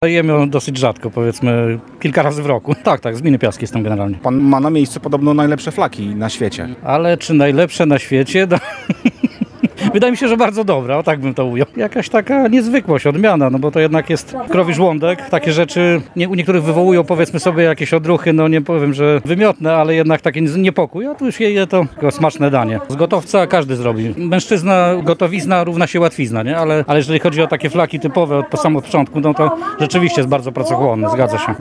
Jemy ją dosyć rzadko, powiedzmy kilka razy w roku. Tak, z Gminy Piaski jestem generalnie. Pan ma na miejscu podobno najlepsze flaki na świecie. Ale czy najlepsze na świecie? Wydaje mi się, że bardzo dobra, o tak bym to ujął. Jakaś taka niezwykłość, odmiana, no bo to jednak jest krowi żołądek. Takie rzeczy u niektórych wywołują, powiedzmy sobie, jakieś odruchy, no nie powiem, że wymiotne, ale jednak taki niepokój. A tu już je to smaczne danie. Z gotowca każdy zrobi. Mężczyzna, gotowizna równa się łatwizna, nie? Ale jeżeli chodzi o takie flaki typowe od samego początku, no to rzeczywiście jest bardzo pracochłonne, zgadza się.